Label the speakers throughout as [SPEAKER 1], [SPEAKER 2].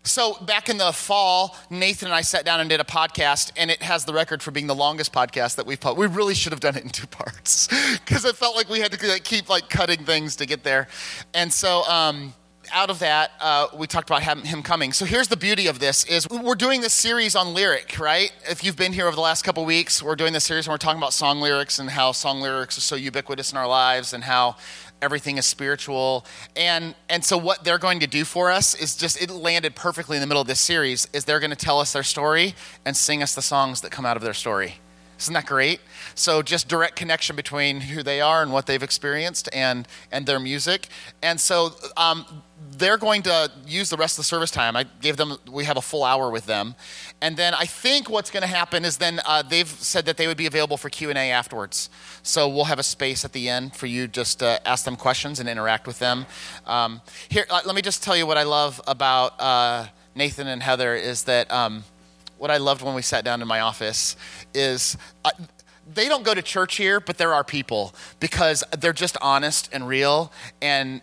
[SPEAKER 1] So back in the fall, Nathan and I sat down and did a podcast, and it has the record for being the longest podcast that we've put. We really should have done it in 2 parts because it felt like we had to keep cutting things to get there. And so out of that, we talked about him coming. So here's the beauty of this is we're doing this series on lyric, right? If you've been here over the last couple of weeks, we're doing this series and we're talking about song lyrics and how song lyrics are so ubiquitous in our lives and how everything is spiritual. And so what they're going to do for us is it landed perfectly in the middle of this series, is they're going to tell us their story and sing us the songs that come out of their story. Isn't that great? So just direct connection between who they are and what they've experienced and their music. And so they're going to use the rest of the service time. We have a full hour with them. And then I think what's going to happen is then they've said that they would be available for Q&A afterwards. So we'll have a space at the end for you just to ask them questions and interact with them. Here, let me just tell you what I love about Nathan and Heather is that what I loved when we sat down in my office is they don't go to church here, but they're our people because they're just honest and real. And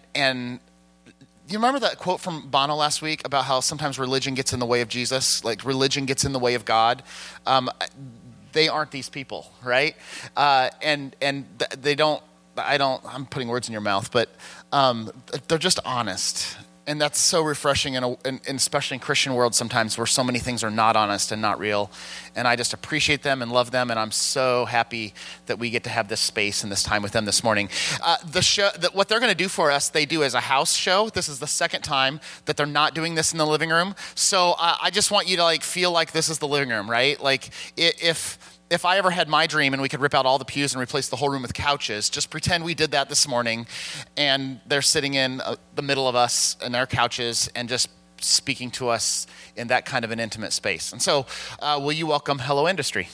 [SPEAKER 1] you remember that quote from Bono last week about how sometimes religion gets in the way of Jesus, like religion gets in the way of God? They aren't these people, right? And they don't. I'm putting words in your mouth, but they're just honest. And that's so refreshing, in especially in Christian world sometimes where so many things are not honest and not real. And I just appreciate them and love them, and I'm so happy that we get to have this space and this time with them this morning. What they're going to do for us, they do as a house show. This is the second time that they're not doing this in the living room. So I just want you to feel like this is the living room, right? Like if I ever had my dream and we could rip out all the pews and replace the whole room with couches, just pretend we did that this morning and they're sitting in the middle of us and their couches and just speaking to us in that kind of an intimate space. And so will you welcome Hello Industry?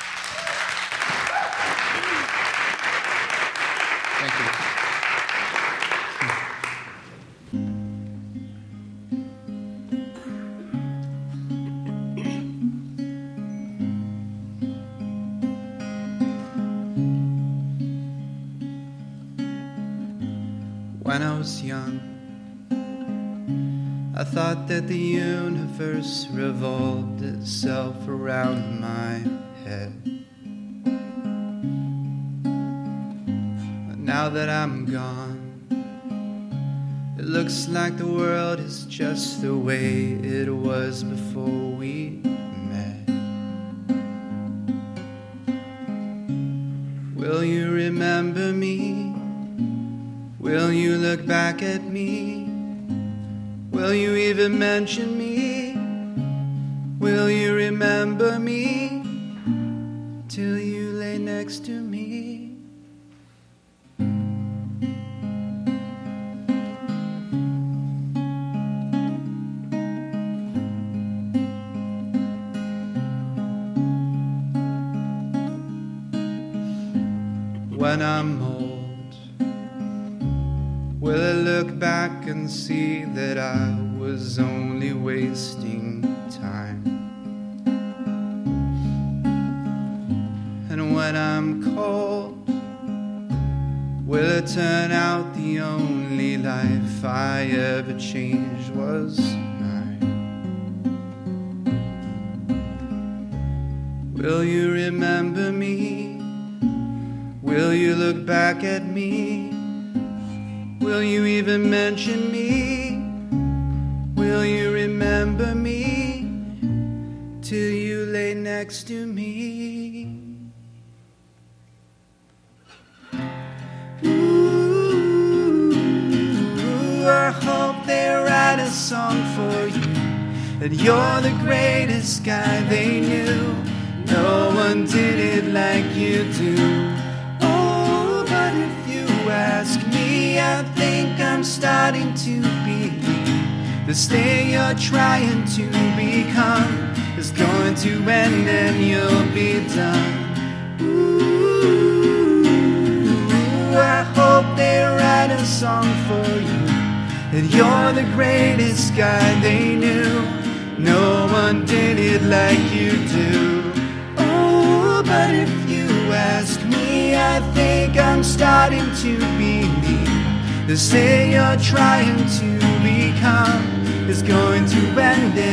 [SPEAKER 1] Thank you.
[SPEAKER 2] When I was young, I thought that the universe revolved itself around my head. But now that I'm gone, it looks like the world is just the way it was before we met. Will you remember me? Will you look back at me? Will you even mention me? Will you remember me till you lay next to me? When I'm old, will I look back and see that I was only wasting time? And when I'm cold, will it turn out the only life I ever changed was mine? Will you remember me? Will you look back at me? Will you even mention me? Will you remember me till you lay next to me? Ooh, I hope they write a song for you, that you're the greatest guy they knew. No one did it like you do. Oh, but if you ask me, I think I'm starting to believe this thing you're trying to become is going to end and you'll be done. Ooh, I hope they write a song for you, that you're the greatest guy they knew. No one did it like you do. Oh, but if you ask me, I think I'm starting to believe the thing you're trying to become is going to end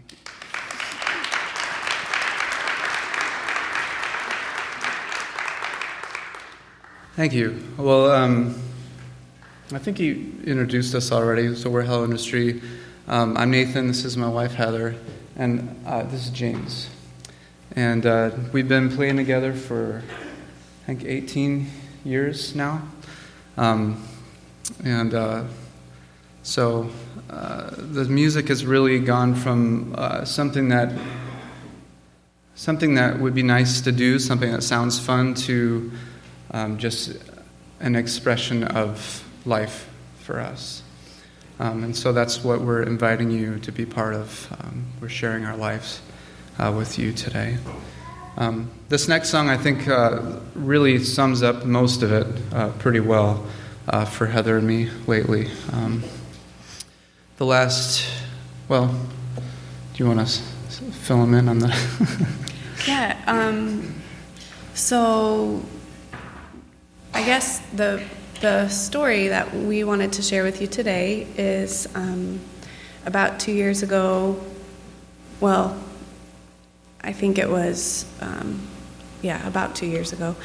[SPEAKER 3] Thank you. Well, I think you introduced us already, so we're Hello Industry. I'm Nathan, this is my wife Heather, and this is James. And we've been playing together for, I think, 18 years now. So the music has really gone from something that would be nice to do, something that sounds fun, to just an expression of life for us. And so that's what we're inviting you to be part of. We're sharing our lives with you today. This next song, I think, really sums up most of it pretty well for Heather and me lately. Do you want to fill them in on the...
[SPEAKER 4] Yeah, so I guess the story that we wanted to share with you today is about 2 years ago. Well, I think it was, about 2 years ago.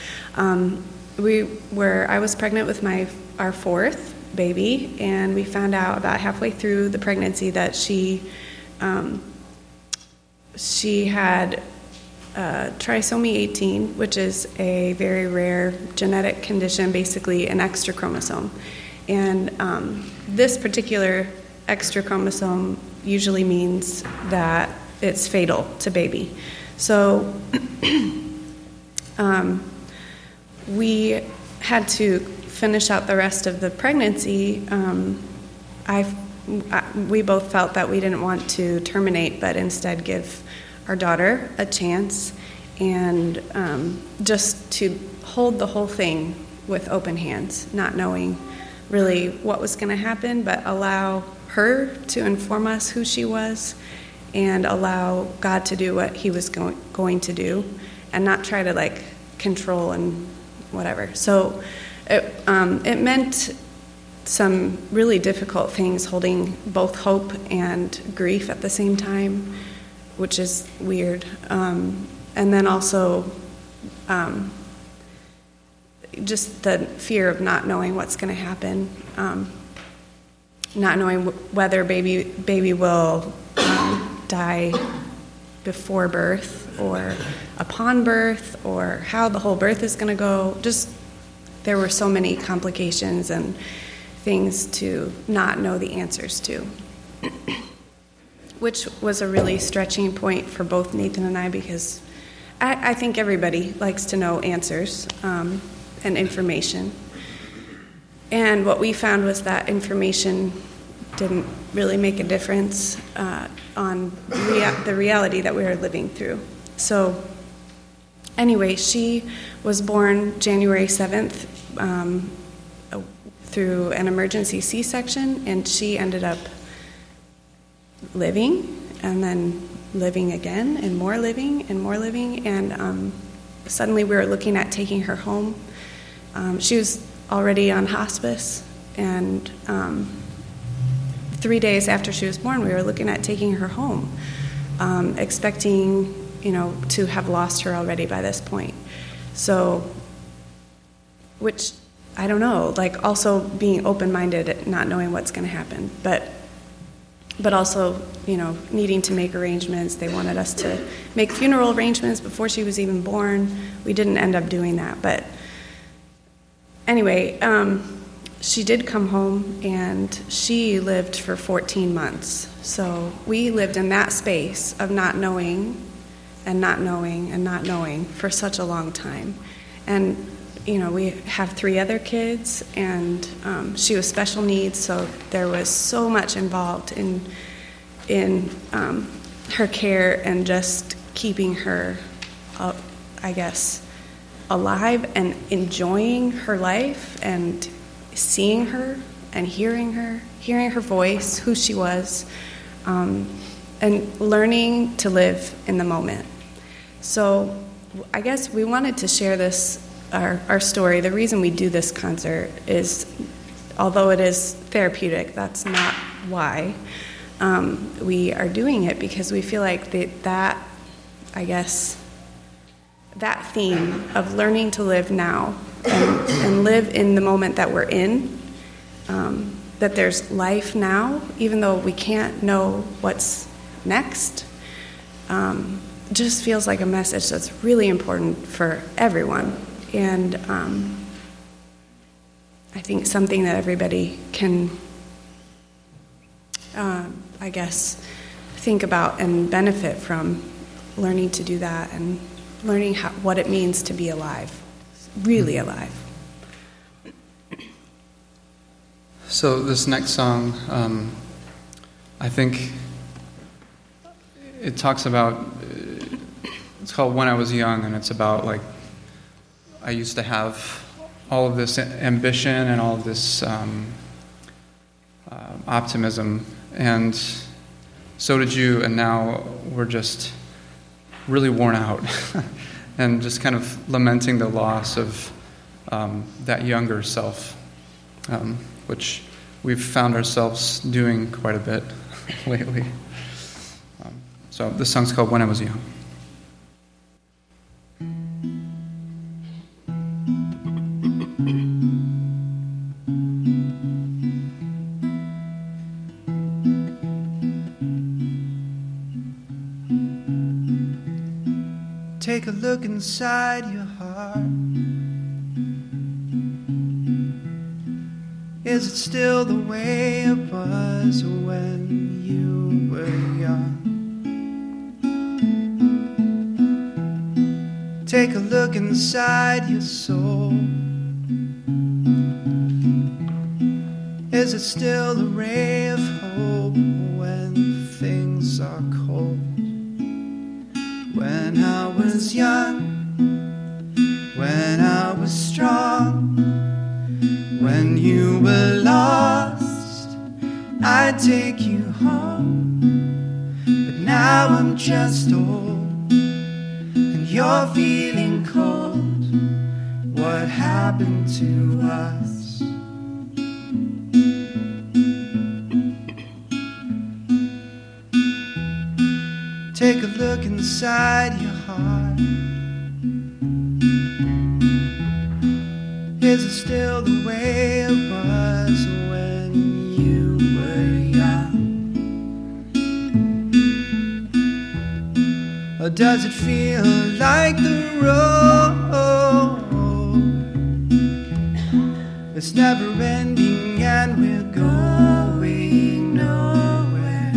[SPEAKER 4] I was pregnant with our fourth baby, and we found out about halfway through the pregnancy that she had trisomy 18, which is a very rare genetic condition, basically an extra chromosome. And this particular extra chromosome usually means that it's fatal to baby. So we had to finish out the rest of the pregnancy. We both felt that we didn't want to terminate, but instead give our daughter a chance, and just to hold the whole thing with open hands, not knowing really what was going to happen, but allow her to inform us who she was, and allow God to do what he was going to do, and not try to control and whatever. So it meant some really difficult things, holding both hope and grief at the same time, which is weird. And then also just the fear of not knowing what's going to happen, not knowing whether baby will die before birth or upon birth, or how the whole birth is going to go. Just there were so many complications and things to not know the answers to, which was a really stretching point for both Nathan and I, because I think everybody likes to know answers and information. And what we found was that information didn't really make a difference on the reality that we were living through. So anyway, she was born January 7th through an emergency C-section, and she ended up living, and then living again, and more living, and suddenly we were looking at taking her home. She was already on hospice, and 3 days after she was born, we were looking at taking her home, expecting, to have lost her already by this point. So, which, I don't know, also being open-minded, not knowing what's going to happen, but also, needing to make arrangements. They wanted us to make funeral arrangements before she was even born. We didn't end up doing that, but anyway, she did come home, and she lived for 14 months. So we lived in that space of not knowing and not knowing and not knowing for such a long time. And, we have 3 other kids, and she was special needs, so there was so much involved in her care and just keeping her, alive and enjoying her life and seeing her and hearing her voice, who she was, and learning to live in the moment. So I guess we wanted to share this, our story. The reason we do this concert is, although it is therapeutic, that's not why. we are doing it because we feel like that theme of learning to live now and live in the moment that we're in, that there's life now, even though we can't know what's next, just feels like a message that's really important for everyone. And I think something that everybody can, think about and benefit from learning to do that and learning what it means to be alive, really alive.
[SPEAKER 3] So this next song, I think it talks about, it's called When I Was Young, and it's about like, I used to have all of this ambition and all of this optimism, and so did you, and now we're just really worn out and just kind of lamenting the loss of that younger self, which we've found ourselves doing quite a bit lately. So this song's called When I Was Young.
[SPEAKER 2] Take a look inside your heart. Is it still the way it was when you were young? Take a look inside your soul. Is it still a ray of hope when things are cold? When I was young, when I was strong, when you were lost, I'd take you home. But now I'm just old, and you're feeling cold. What happened to us? Take a look inside your heart. Is it still the way it was when you were young? Or does it feel like the road it's never ending and we're going nowhere?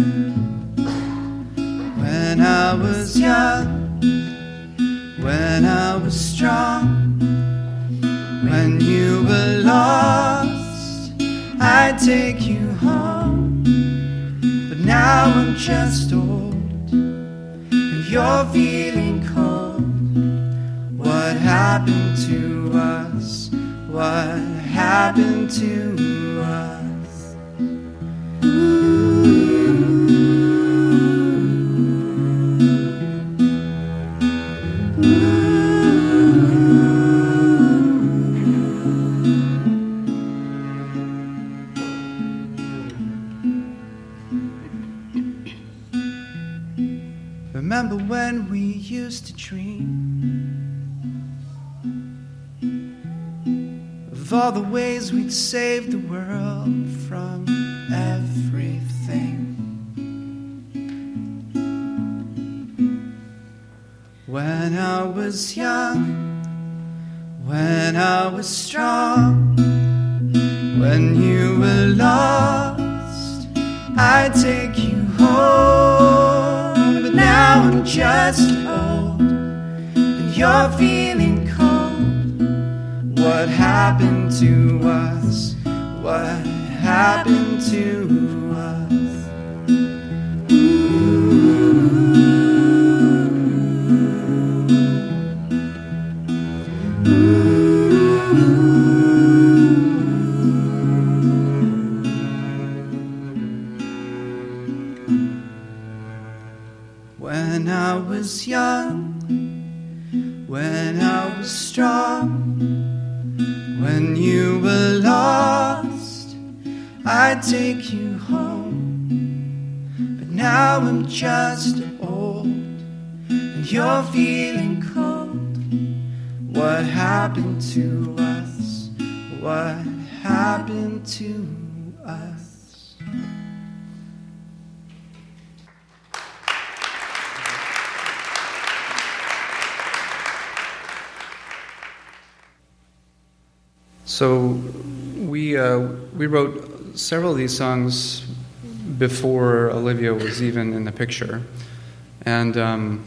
[SPEAKER 2] When I was young, when I was strong, when you were lost, I'd take you home. But now I'm just old, and you're feeling cold. What happened to us? What happened to us? Ooh. Remember when we used to dream of all the ways we'd save the world from everything? When I was young, when I was strong, when you were lost, I'd take you home. But now I'm just old, and you're feeling cold. What happened to us? What happened to us? When I was young, when I was strong, when you were lost, I'd take you home. now I'm just old, and you're feeling cold. What happened to us? What happened to us?
[SPEAKER 3] So we wrote several of these songs before Olivia was even in the picture, and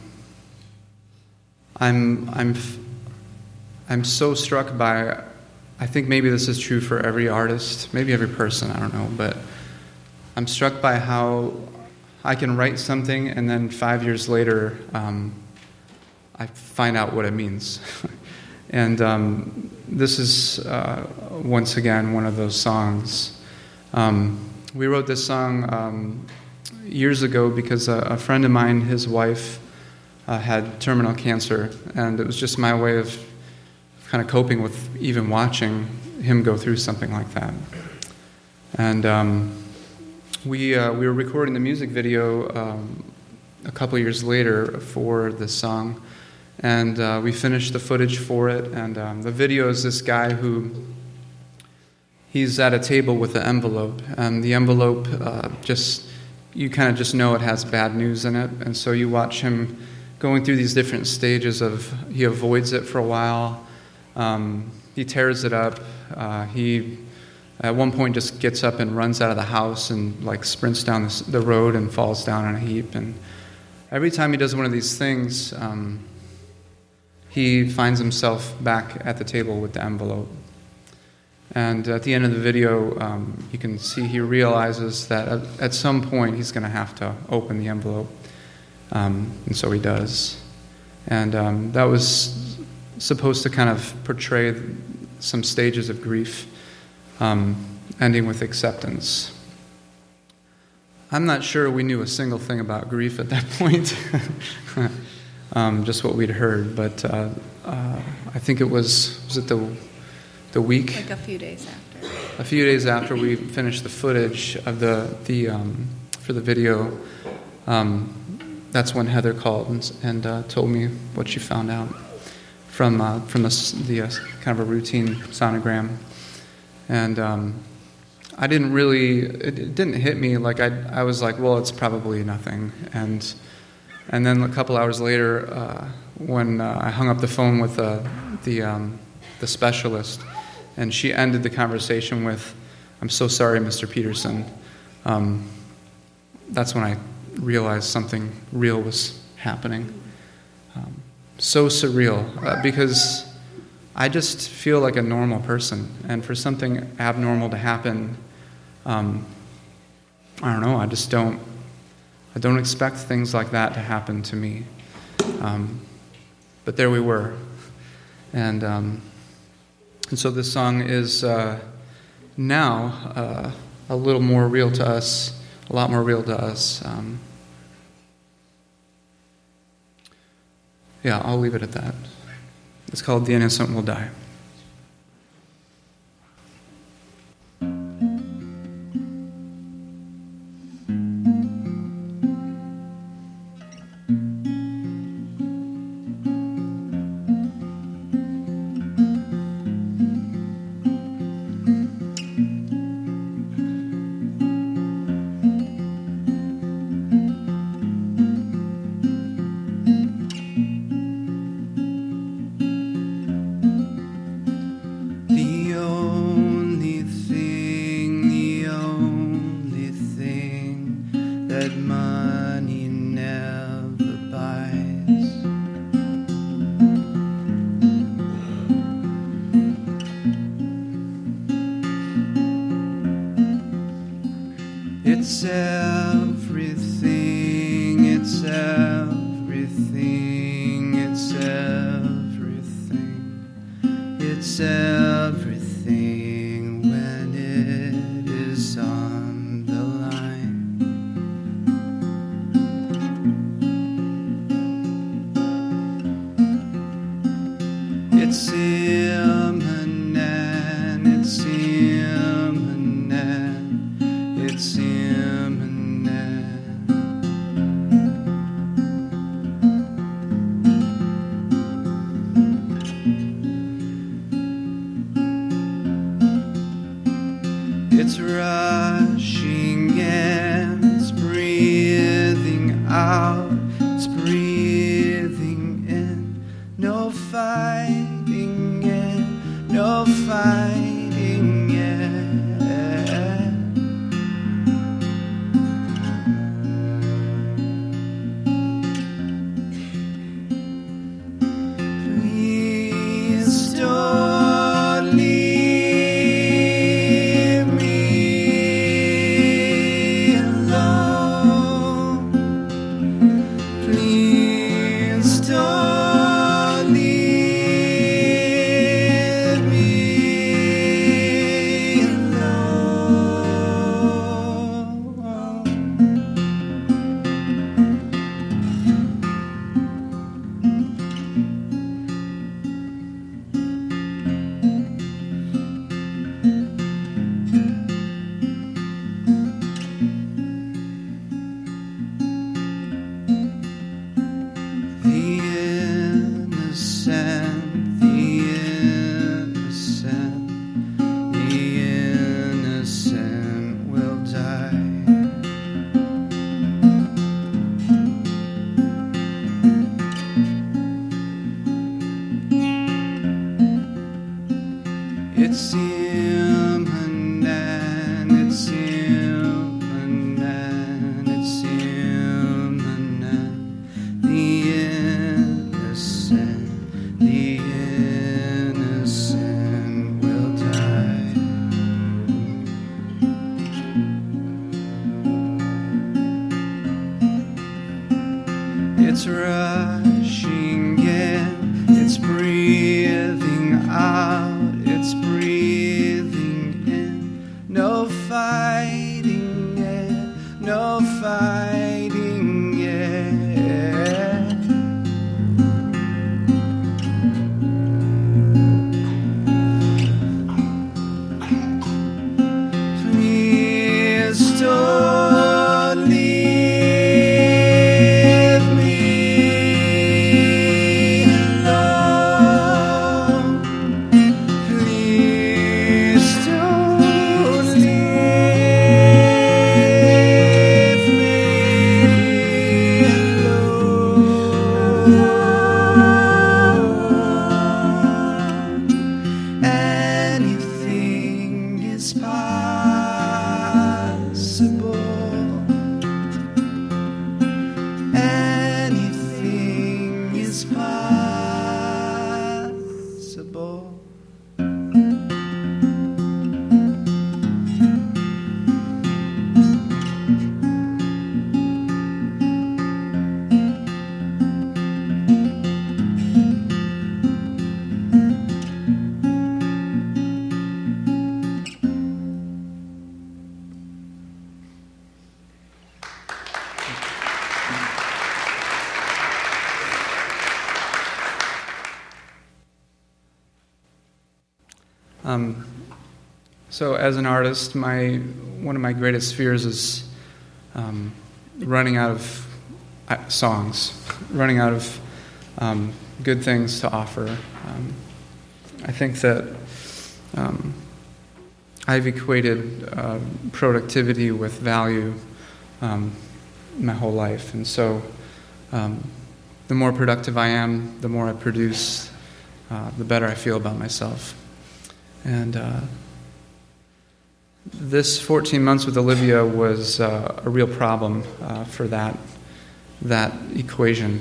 [SPEAKER 3] I'm so struck by. I think maybe this is true for every artist, maybe every person. I don't know, but I'm struck by how I can write something and then 5 years later, I find out what it means. And this is, once again, one of those songs. We wrote this song years ago because a friend of mine, his wife, had terminal cancer, and it was just my way of kind of coping with even watching him go through something like that. And we were recording the music video a couple years later for this song, and we finished the footage for it. And the video is this guy who, he's at a table with an envelope, and the envelope you kind of just know it has bad news in it, and so you watch him going through these different stages of, he avoids it for a while, he tears it up, he at one point just gets up and runs out of the house and like sprints down the road and falls down in a heap. And every time he does one of these things, he finds himself back at the table with the envelope. And at the end of the video, you can see he realizes that at some point he's going to have to open the envelope. And so he does. And that was supposed to kind of portray some stages of grief, ending with acceptance. I'm not sure we knew a single thing about grief at that point, just what we'd heard. But I think it was it the week?
[SPEAKER 4] Like a few days after.
[SPEAKER 3] A few days after we finished the footage of the for the video, that's when Heather called and told me what she found out from the kind of a routine sonogram. And I didn't really, it didn't hit me. Like I was like, well, it's probably nothing. And then a couple hours later, when I hung up the phone with the specialist, and she ended the conversation with, "I'm so sorry, Mr. Peterson." That's when I realized something real was happening. So surreal, because I just feel like a normal person, and for something abnormal to happen, I don't know, I don't expect things like that to happen to me. But there we were. And so this song is now a little more real to us, a lot more real to us. Yeah, I'll leave it at that. It's called "The Innocent Will Die."
[SPEAKER 2] It's everything, it's everything, it's everything, it's everything when it is on the line. It's imminent, it's imminent, it's imminent. It's rushing in, it's breathing out, it's breathing in. No fighting it, no fighting it. Please don't leave.
[SPEAKER 3] So as an artist, one of my greatest fears is running out of songs, running out of good things to offer. I think that I've equated productivity with value my whole life, and so the more productive I am, the more I produce, the better I feel about myself. And this 14 months with Olivia was a real problem for that equation,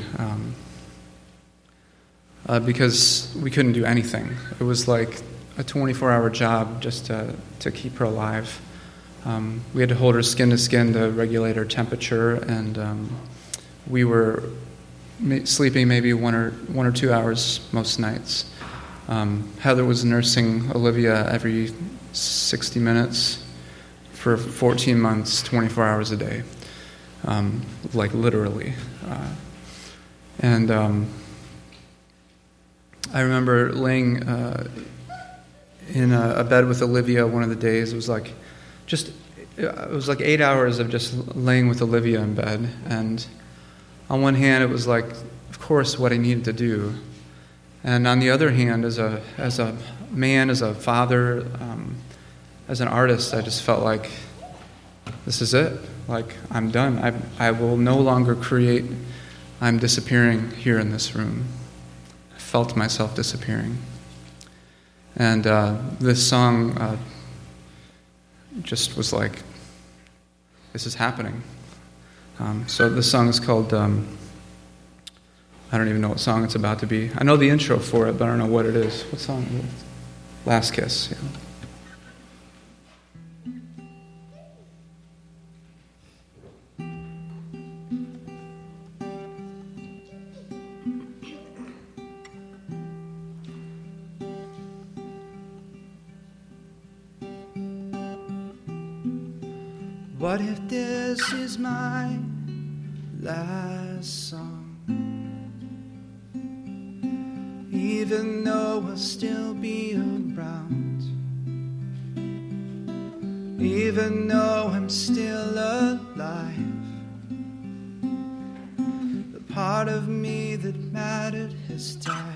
[SPEAKER 3] because we couldn't do anything. It was like a 24-hour job just to keep her alive. We had to hold her skin to skin to regulate her temperature, and we were sleeping maybe one or 2 hours most nights. Heather was nursing Olivia every 60 minutes for 14 months, 24 hours a day, like literally. And I remember laying in a bed with Olivia one of the days. It was like 8 hours of just laying with Olivia in bed. And on one hand, it was like, of course, what I needed to do. And on the other hand, as a man, as a father, as an artist, I just felt like this is it. Like, I'm done. I will no longer create. I'm disappearing here in this room. I felt myself disappearing. And this song just was like, this is happening. So this song is called, I don't even know what song it's about to be. I know the intro for it, but I don't know what it is. What song is it? Last Kiss. Yeah.
[SPEAKER 2] What if this is my last song? Even though I'll still be around, even though I'm still alive, the part of me that mattered has died.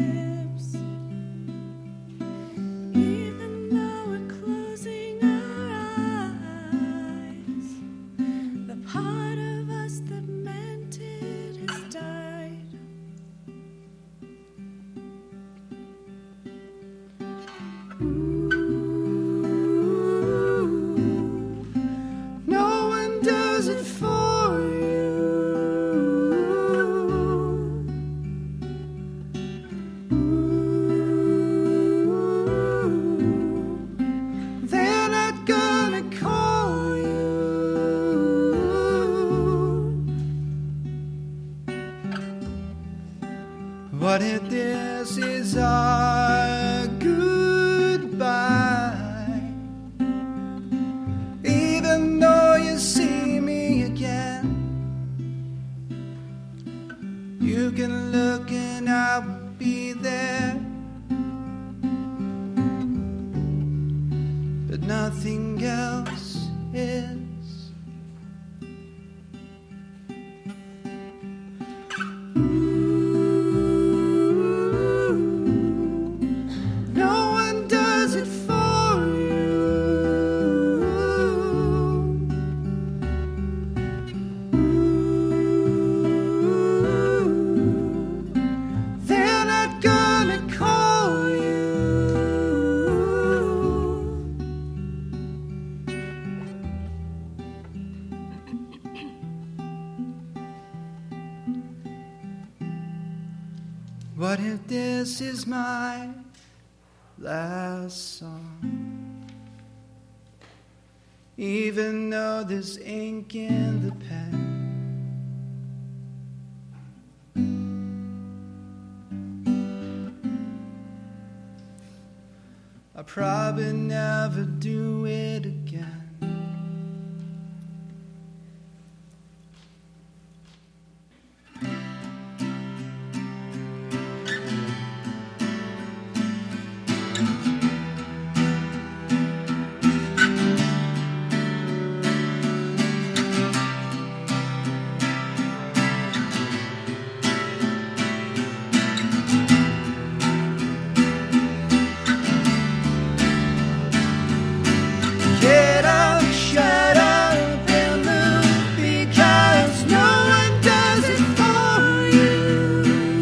[SPEAKER 5] Even though we're closing our
[SPEAKER 2] No one does it for you. They're not gonna call you. What if this is our goodbye? Even though you see me again, you can look and I will be there, but nothing else is. No one does it for you. They're not gonna call you. What if this is my last song? Even though there's ink in the pen, I'll probably never do it again. Get up, shut up, and move, because no one does it for you.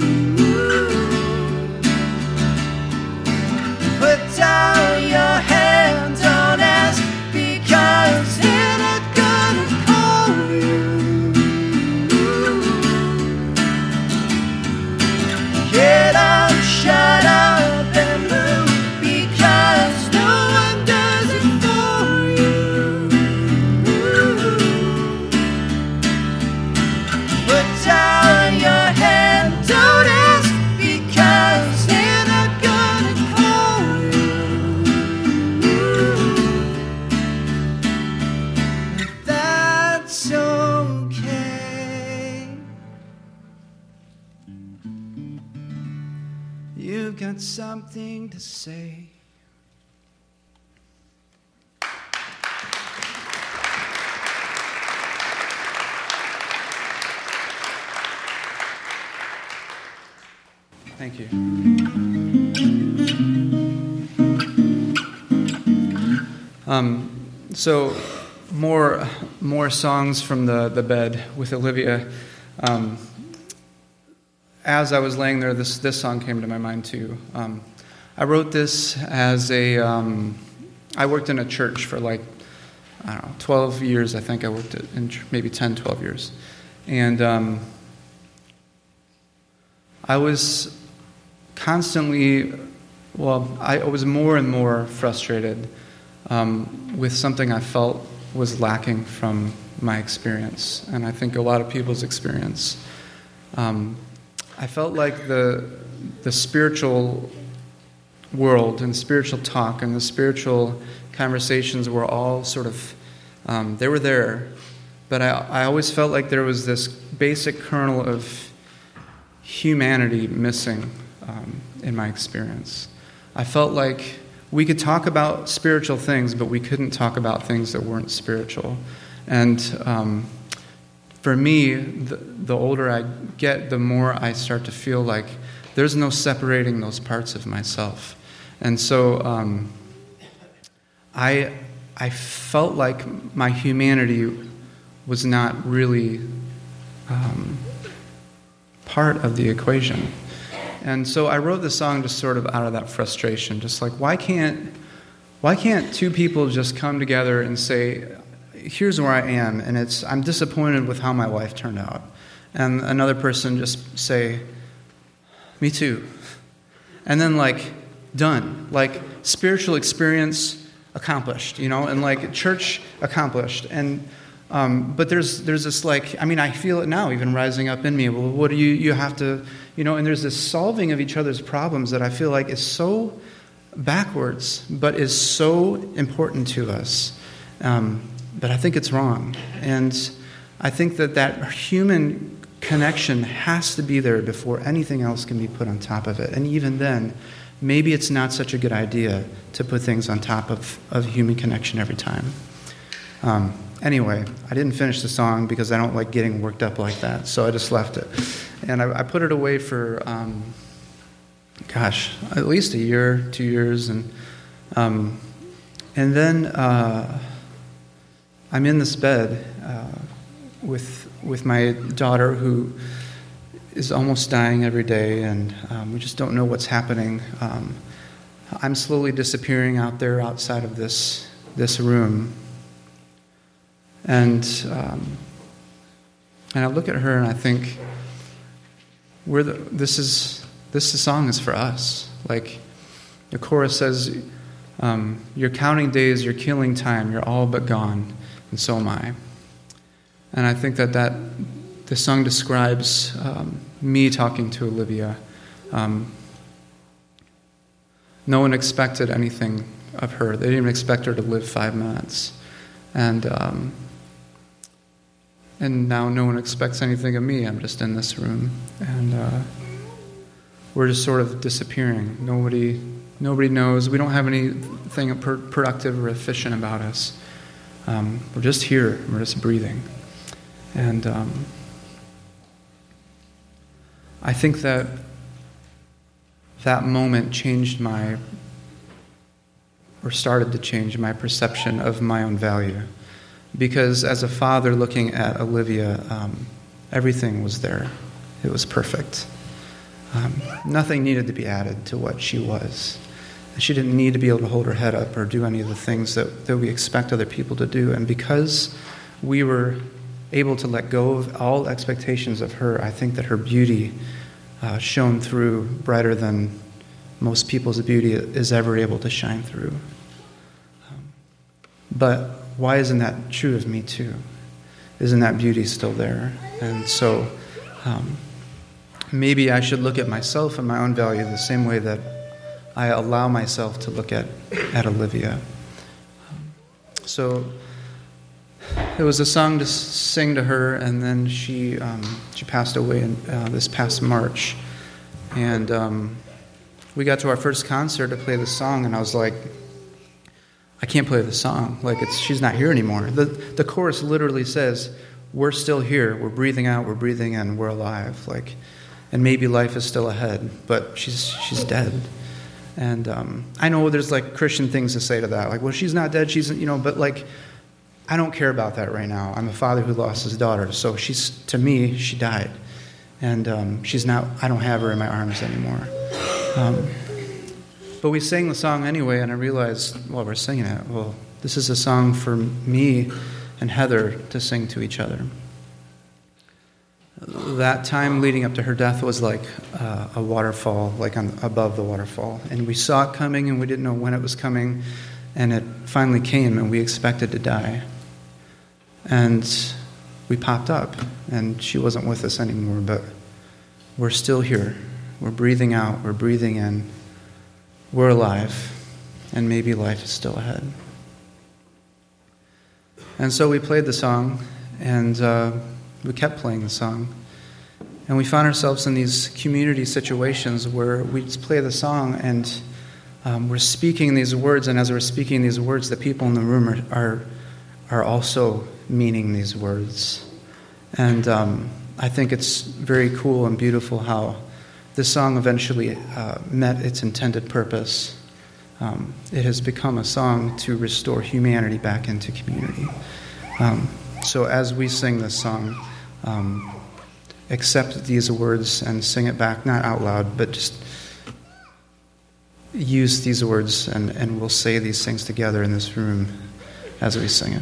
[SPEAKER 2] Put down your hand, don't ask, because they're not gonna call you. Get up, shut up, and move, because no one does it for you. Put down your hand, don't ask, because they're not gonna call you. That's okay. You've got something to say.
[SPEAKER 3] Thank you. So more songs from the bed with Olivia. As I was laying there, this song came to my mind too. I wrote this as I worked in a church for 12 years. I think I worked in maybe 10, 12 years. And I was constantly, I was more and more frustrated with something I felt was lacking from my experience, and I think a lot of people's experience. I felt like the spiritual world and spiritual talk and the spiritual conversations were all sort of, they were there, but I always felt like there was this basic kernel of humanity missing in my experience. I felt like we could talk about spiritual things, but we couldn't talk about things that weren't spiritual. And for me, the older I get, the more I start to feel like there's no separating those parts of myself. And so I felt like my humanity was not really part of the equation. And so I wrote this song just sort of out of that frustration, just like, why can't two people just come together and say, here's where I am, and I'm disappointed with how my life turned out. And another person just say, me too. And then done. Spiritual experience accomplished, and church accomplished. And but there's this I feel it now even rising up in me. Well, what do you have to, and there's this solving of each other's problems that I feel like is so backwards, but is so important to us. But I think it's wrong. And I think that human connection has to be there before anything else can be put on top of it. And even then, maybe it's not such a good idea to put things on top of human connection every time. Anyway, I didn't finish the song because I don't like getting worked up like that, so I just left it. And I put it away for, at least a year, 2 years. And then I'm in this bed with my daughter, who is almost dying every day, and we just don't know what's happening. I'm slowly disappearing out there outside of this room, and I look at her and I think, this song is for us. Like the chorus says, "You're counting days, you're killing time, you're all but gone, and so am I." And I think that the song describes me talking to Olivia. No one expected anything of her. They didn't even expect her to live 5 minutes. And now no one expects anything of me. I'm just in this room. And we're just sort of disappearing. Nobody knows. We don't have anything productive or efficient about us. We're just here. We're just breathing. And I think that moment changed started to change my perception of my own value. Because as a father looking at Olivia, everything was there. It was perfect. Nothing needed to be added to what she was. She didn't need to be able to hold her head up or do any of the things that we expect other people to do. And because we were able to let go of all expectations of her, I think that her beauty shone through brighter than most people's beauty is ever able to shine through. But why isn't that true of me too? Isn't that beauty still there? And so maybe I should look at myself and my own value the same way that I allow myself to look at Olivia. So it was a song to sing to her, and then she passed away this past March. And we got to our first concert to play the song, and I was like, I can't play the song. She's not here anymore. The chorus literally says, we're still here, we're breathing out, we're breathing in, we're alive. And maybe life is still ahead, but she's dead. And I know there's Christian things to say to that, well, she's not dead, but I don't care about that right now. I'm a father who lost his daughter, so to me, she died. And she's not, I don't have her in my arms anymore. But we sang the song anyway, and I realized, we're singing it. Well, this is a song for me and Heather to sing to each other. That time leading up to her death was like a waterfall, above the waterfall. And we saw it coming, and we didn't know when it was coming. And it finally came, and we expected to die. And we popped up, and she wasn't with us anymore, but we're still here. We're breathing out, we're breathing in, we're alive, and maybe life is still ahead. And so we played the song, and we kept playing the song. And we found ourselves in these community situations where we just play the song, and we're speaking these words, and as we're speaking these words, the people in the room are also meaning these words. And I think it's very cool and beautiful how this song eventually met its intended purpose. It has become a song to restore humanity back into community. So as we sing this song, accept these words and sing it back, not out loud, but just use these words and we'll say these things together in this room as we sing it.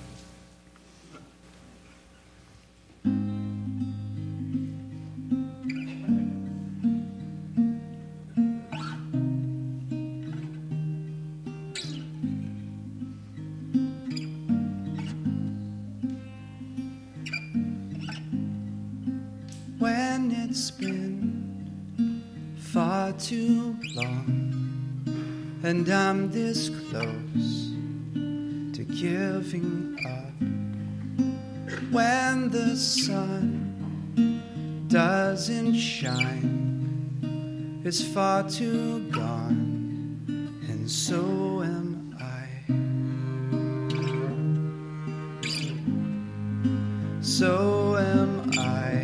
[SPEAKER 2] When it's been far too long and I'm this close to giving up, when the sun doesn't shine, it's far too gone, and so am I. So am I.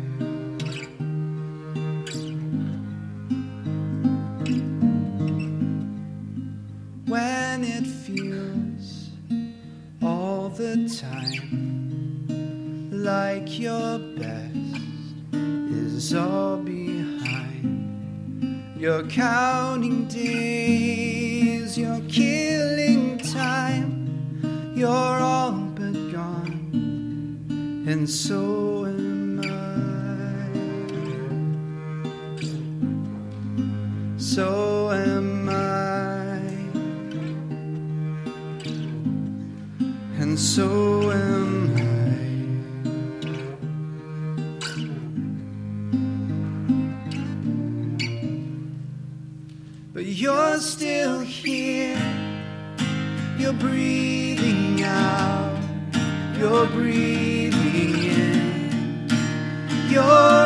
[SPEAKER 2] When it feels all the time like your best is all behind, you're counting days, you're killing time, you're all but gone, and so am I. So am I. And so am I. But you're still here. You're breathing out. You're breathing in. You're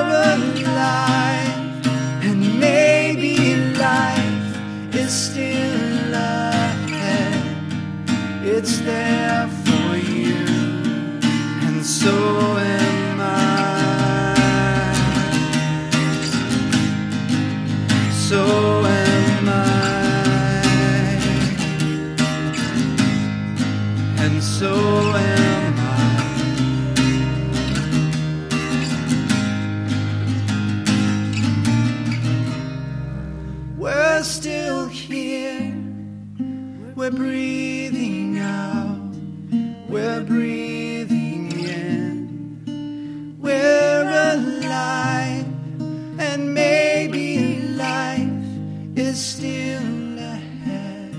[SPEAKER 2] alive. And maybe life is still ahead. It's there for you, and so am I. So am I. And so am I. We're still here. We're breathing out. We're breathing in. We're alive. And maybe life is still ahead.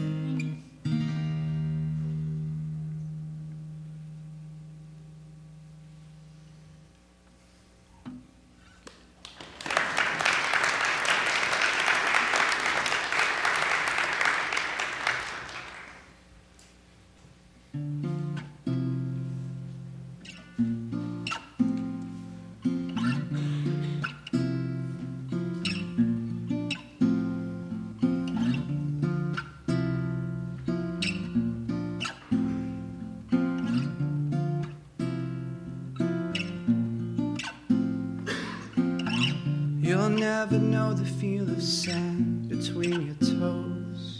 [SPEAKER 2] You'll never know the feel of sand between your toes.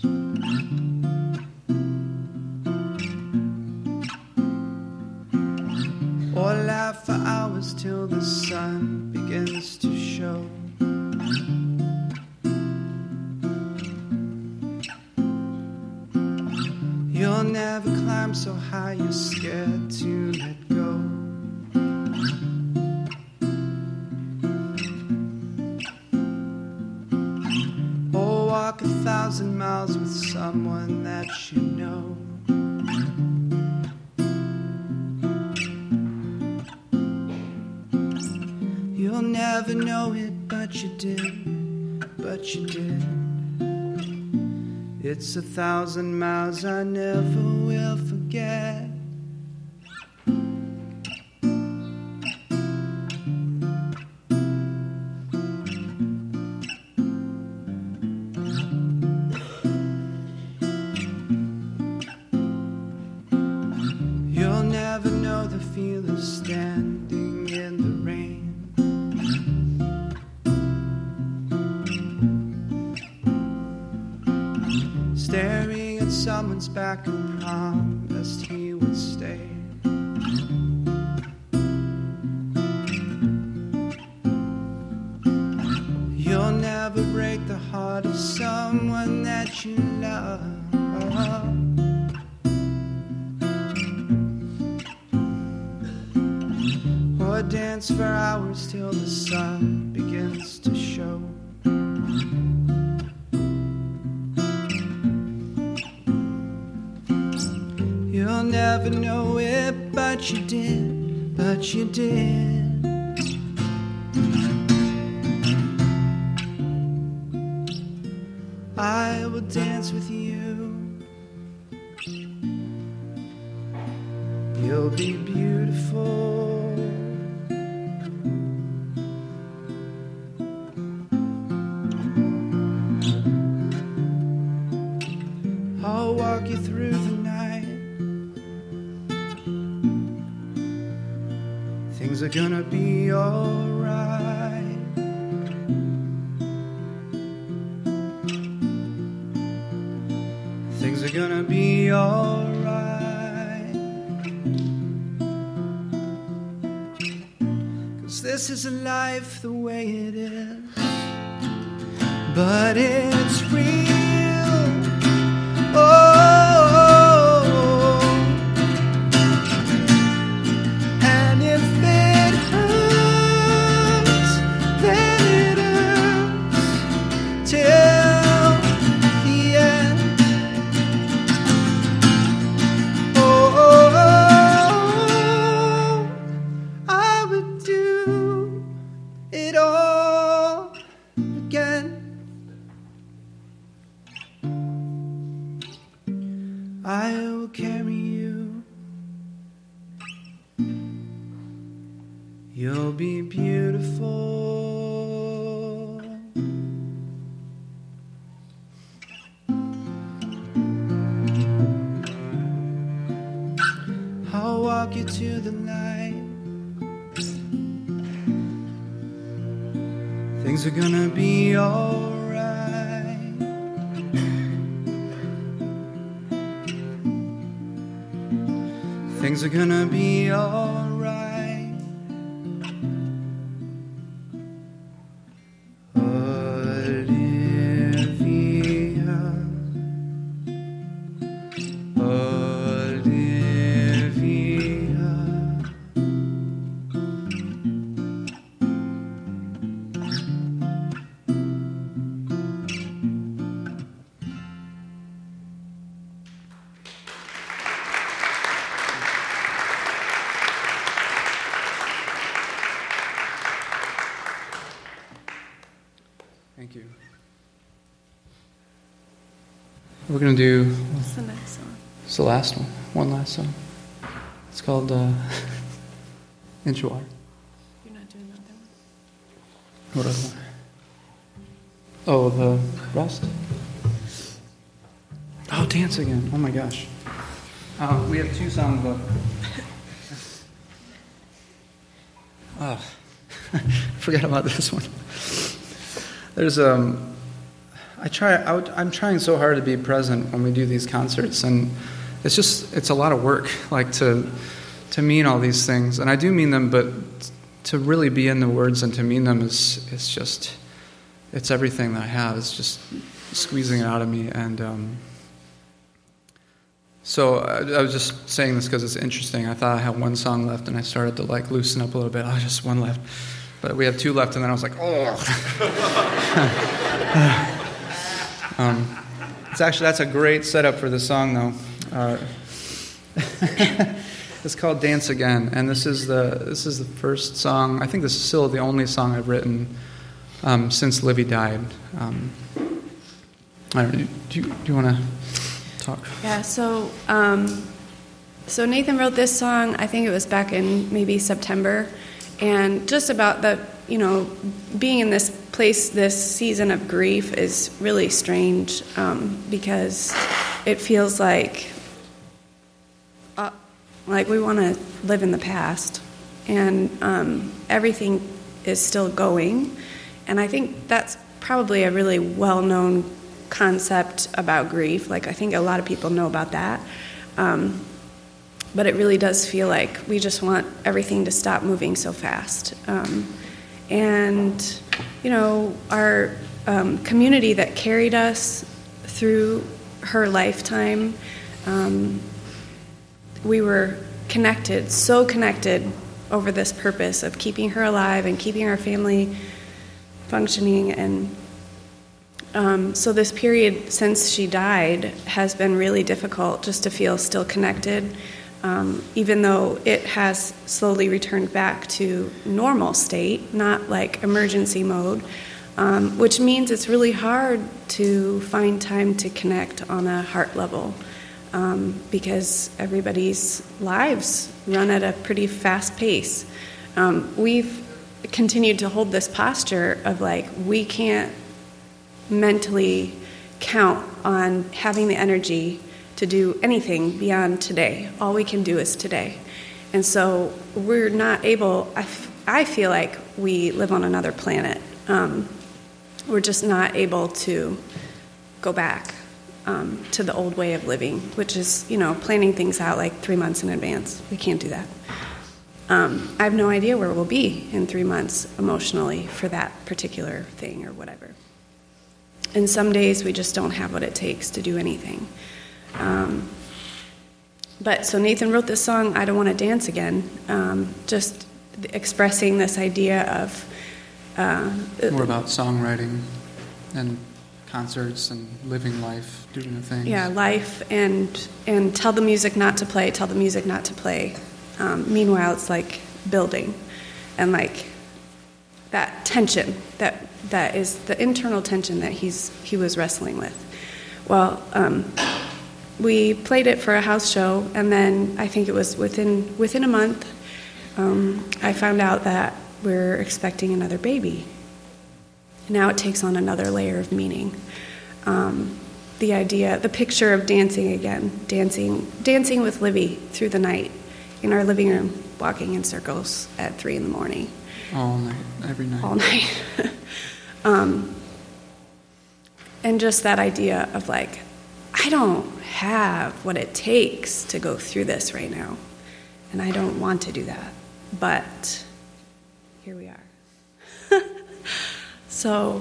[SPEAKER 2] Or laugh for hours till the sun begins to show. You'll never climb so high you're scared to let go. Walk 1,000 miles with someone that you know. You'll never know it, but you did, but you did. It's 1,000 miles I never will forget. You'll never know the feel of standing in the rain. Staring at someone's back who promised he would stay. break the heart of someone that you love. Or dance for hours till the sun begins to show. You'll never know it, but you did, but you did. I will dance with you. You'll be beautiful. I'll walk you through the night. Things are gonna be alright. Things are gonna be alright. 'Cause this is a life the way it is, but it's real. Oh, and if it hurts, then it hurts till the end. Oh, I would do it all again. I will carry you. You'll be beautiful. I'll walk you to the light. Things are gonna be alright. Things are gonna be alright. Olivia, Olivia.
[SPEAKER 3] Thank you. We're going to do,
[SPEAKER 4] What's the next song?
[SPEAKER 3] it's the last one last song. It's called Inch of Water.
[SPEAKER 4] You're not doing that one?
[SPEAKER 3] What other one? Oh, the rest? Oh, Dance Again. Oh my gosh. We have 2 songs left. Oh, forgot about this one. There's I'm trying so hard to be present when we do these concerts, and it's a lot of work, like to mean all these things, and I do mean them, but to really be in the words and to mean them it's everything that I have. It's just squeezing it out of me, and so I was just saying this because it's interesting. I thought I had 1 song left, and I started to like loosen up a little bit. Oh, just 1 left. But we have 2 left, and then I was like, oh. That's a great setup for the song, though. It's called "Dance Again," and this is the first song. I think this is still the only song I've written since Livy died. I don't know, do you want to talk?
[SPEAKER 4] Yeah. So Nathan wrote this song. I think it was back in maybe September. And just about being in this place, this season of grief is really strange because it feels like we want to live in the past, and everything is still going. And I think that's probably a really well-known concept about grief. Like, I think a lot of people know about that. But it really does feel like we just want everything to stop moving so fast. And, community that carried us through her lifetime. We were connected, so connected over this purpose of keeping her alive and keeping our family functioning. And so this period since she died has been really difficult just to feel still connected, even though it has slowly returned back to normal state, not like emergency mode, which means it's really hard to find time to connect on a heart level. Because everybody's lives run at a pretty fast pace. We've continued to hold this posture of like, we can't mentally count on having the energy to do anything beyond today. All we can do is today. And so we're not able, I feel like we live on another planet. We're just not able to go back to the old way of living, which is, planning things out like 3 months in advance. We can't do that. I have no idea where we'll be in 3 months emotionally for that particular thing or whatever. And some days we just don't have what it takes to do anything. But so Nathan wrote this song, I Don't Want to Dance Again, just expressing this idea of...
[SPEAKER 3] more about songwriting and concerts and living life, doing the things.
[SPEAKER 4] Yeah, life and tell the music not to play, tell the music not to play. Meanwhile, it's like building and like that tension that is the internal tension that he was wrestling with. Well, we played it for a house show, and then I think it was within a month, I found out that we're expecting another baby. Now it takes on another layer of meaning. The idea, the picture of dancing again, dancing with Livy through the night in our living room, walking in circles at 3 a.m.
[SPEAKER 3] All night, every night.
[SPEAKER 4] All night. And just that idea of like, I don't have what it takes to go through this right now. And I don't want to do that. But here we are. So,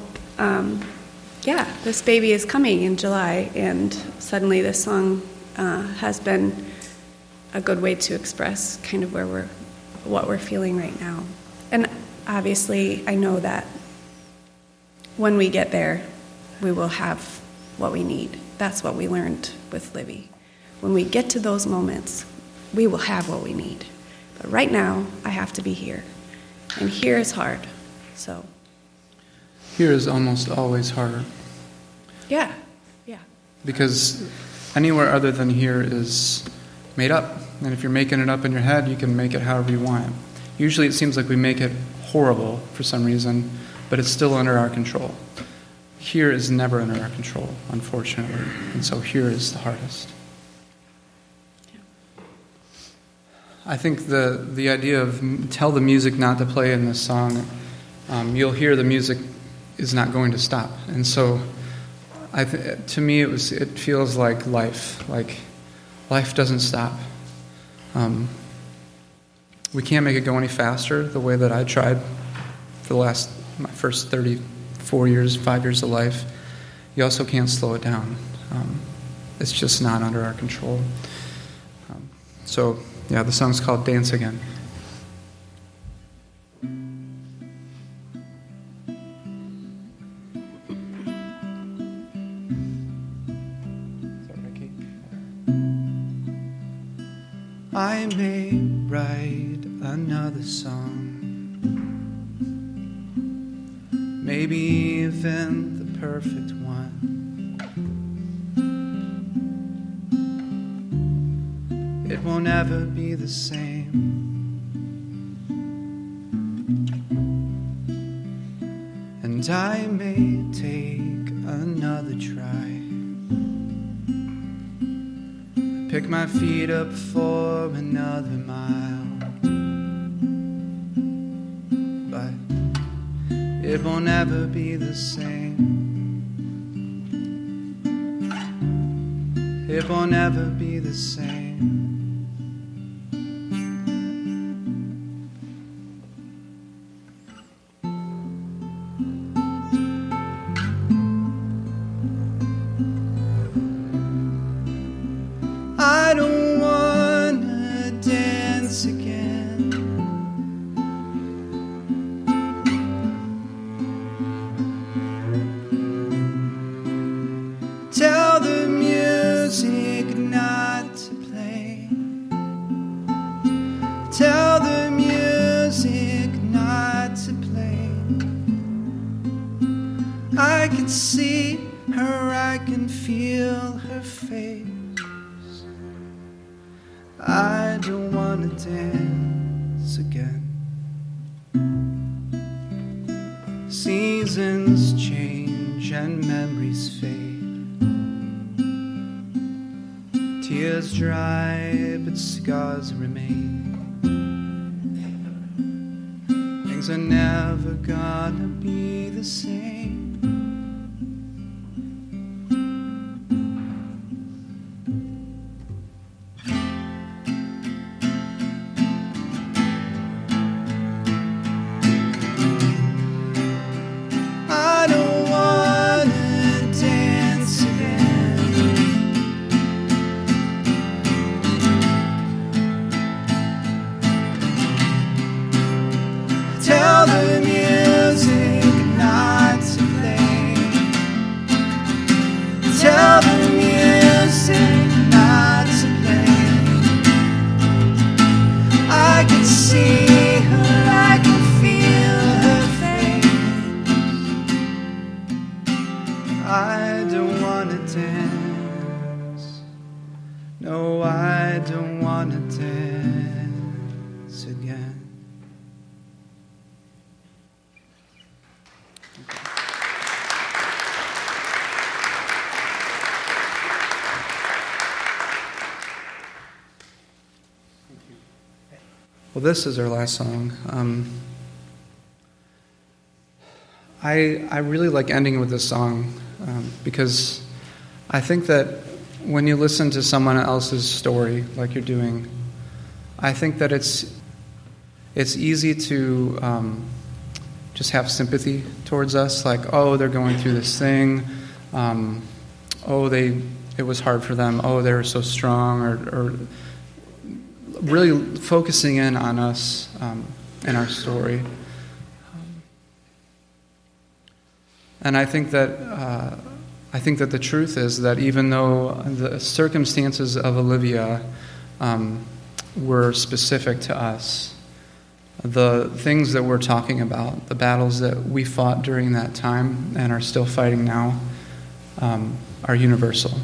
[SPEAKER 4] this baby is coming in July, and suddenly this song has been a good way to express kind of what we're feeling right now. And obviously, I know that when we get there, we will have what we need. That's what we learned with Livy. When we get to those moments, we will have what we need. But right now, I have to be here. And here is hard, so...
[SPEAKER 3] Here is almost always harder.
[SPEAKER 4] Yeah.
[SPEAKER 3] Because anywhere other than here is made up. And if you're making it up in your head, you can make it however you want it. Usually it seems like we make it horrible for some reason, but it's still under our control. Here is never under our control, unfortunately. And so here is the hardest. I think the idea of tell the music not to play in this song, you'll hear the music is not going to stop. And so to me it feels like life doesn't stop. We can't make it go any faster the way that I tried for my first 34 years, 5 years of life. You also can't slow it down. It's just not under our control. The song's called Dance Again.
[SPEAKER 2] I may write another song, maybe even the perfect one. It won't ever be the same. And I may take another try, pick my feet up for another mile, but it won't ever be the same. It won't ever be the same. face. I don't wanna dance again. Seasons change and memories fade. Tears dry but scars remain. Things are never gonna be the same. I don't wanna dance again. Tell the music not to play. Tell the music not to play. I can see her, I can feel her face. I don't wanna dance. No, I don't wanna dance again.
[SPEAKER 3] Well, this is our last song. I really like ending with this song because I think that when you listen to someone else's story, like you're doing, I think that it's easy to just have sympathy towards us. Like, oh, they're going through this thing. It was hard for them. Oh, they were so strong, or really focusing in on us and our story. And I think that the truth is that even though the circumstances of Olivia were specific to us, the things that we're talking about, the battles that we fought during that time and are still fighting now, are universal.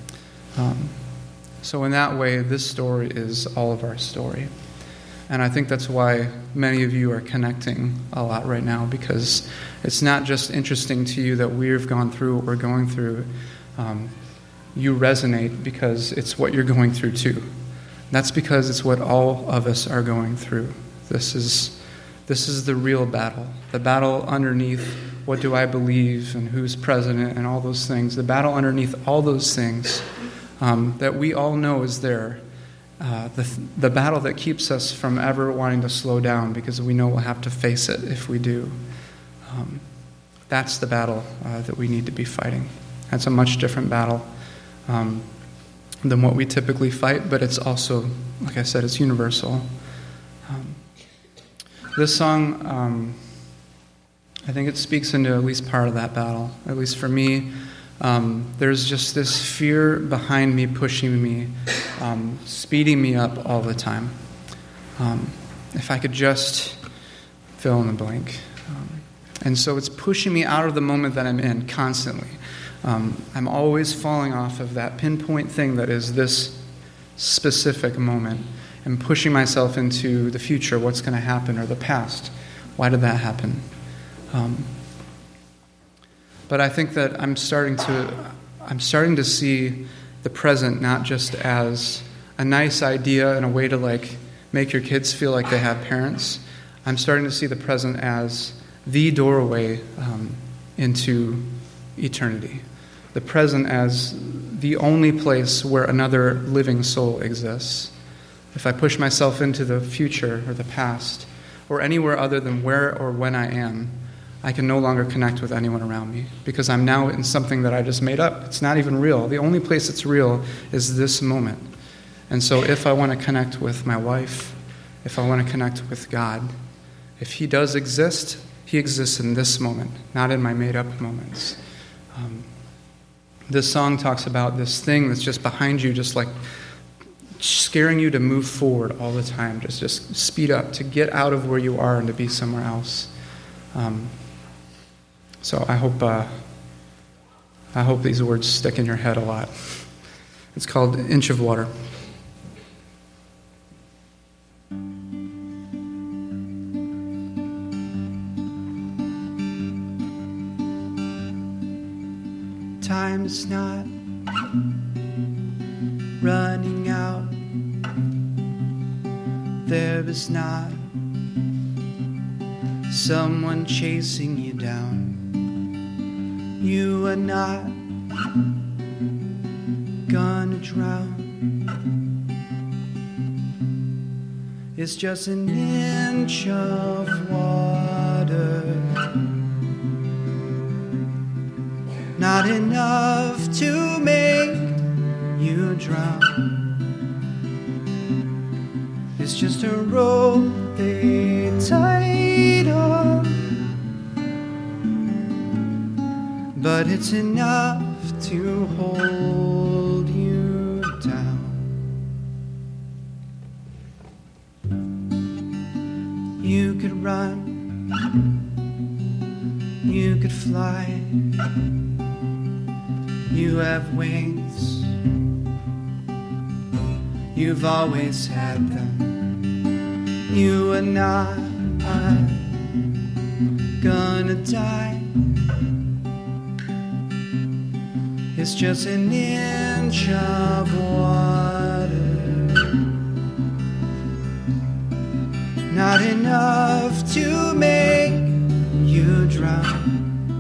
[SPEAKER 3] So in that way, this story is all of our story. And I think that's why many of you are connecting a lot right now, because it's not just interesting to you that we've gone through what we're going through. You resonate because it's what you're going through too. That's because it's what all of us are going through. This is the real battle. The battle underneath what do I believe and who's president and all those things. The battle underneath all those things that we all know is there. The battle that keeps us from ever wanting to slow down because we know we'll have to face it if we do. That's the battle that we need to be fighting. That's a much different battle than what we typically fight, but it's also, like I said, it's universal. This song, I think it speaks into at least part of that battle. At least for me, there's just this fear behind me, pushing me, speeding me up all the time. If I could just fill in the blank. And so it's pushing me out of the moment that I'm in constantly. I'm always falling off of that pinpoint thing that is this specific moment and pushing myself into the future, what's going to happen, or the past. Why did that happen? But I think that I'm starting to see the present not just as a nice idea and a way to like make your kids feel like they have parents. I'm starting to see the present as the doorway into eternity. The present as the only place where another living soul exists. If I push myself into the future or the past or anywhere other than where or when I am, I can no longer connect with anyone around me because I'm now in something that I just made up. It's not even real. The only place that's real is this moment. And so if I want to connect with my wife, if I want to connect with God, if He does exist, He exists in this moment, not in my made-up moments. This song talks about this thing that's just behind you, just like scaring you to move forward all the time, just speed up, to get out of where you are and to be somewhere else. So I hope these words stick in your head a lot. It's called Inch of Water.
[SPEAKER 2] Time's not running out. There is not someone chasing you down. You are not gonna drown. It's just an inch of water, not enough to make you drown. It's just a rope they tied up, but it's enough to hold you down. You could run, you could fly. You have wings, you've always had them. You are not gonna die. It's just an inch of water, not enough to make you drown.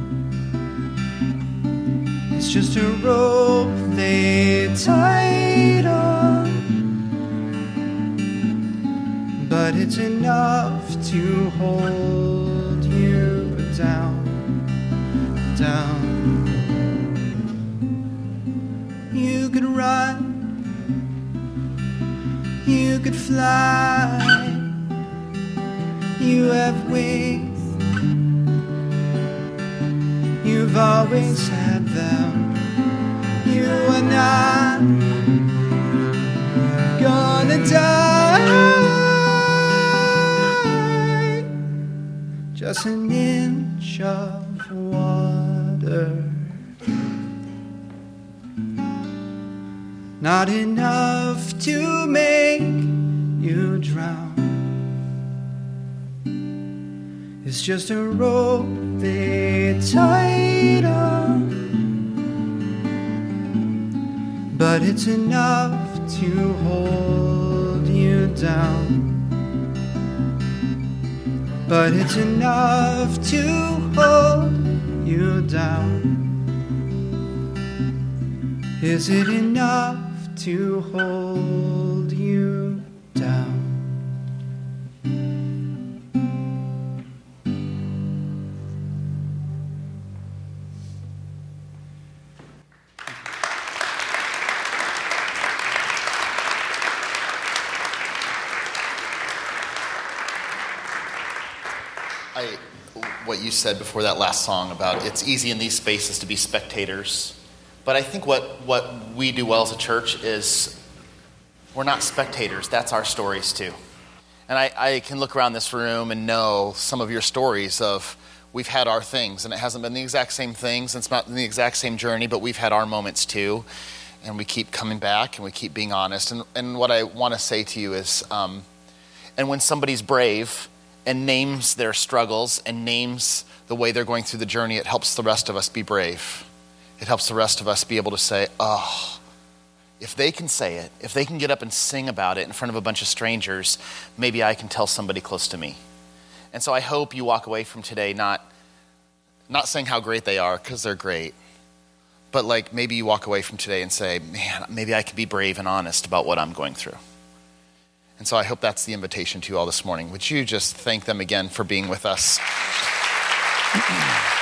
[SPEAKER 2] It's just a rope they tied on, but it's enough to hold you down, down. You could run, you could fly. You have wings, you've always had them. You are not gonna die. Just an inch of water, not enough to make you drown. It's just a rope they tied on, but it's enough to hold you down. But it's enough to hold you down. Is it enough to hold you down?
[SPEAKER 1] What you said before that last song about it's easy in these spaces to be spectators. But I think what we do well as a church is we're not spectators. That's our stories too. And I can look around this room and know some of your stories of we've had our things, and it hasn't been the exact same things, and it's not the exact same journey, but we've had our moments too. And we keep coming back and we keep being honest. And what I want to say to you is, and when somebody's brave and names their struggles and names the way they're going through the journey, it helps the rest of us be brave. It helps the rest of us be able to say, oh, if they can say it, if they can get up and sing about it in front of a bunch of strangers, maybe I can tell somebody close to me. And so I hope you walk away from today not saying how great they are, because they're great, but like maybe you walk away from today and say, man, maybe I can be brave and honest about what I'm going through. And so I hope that's the invitation to you all this morning. Would you just thank them again for being with us?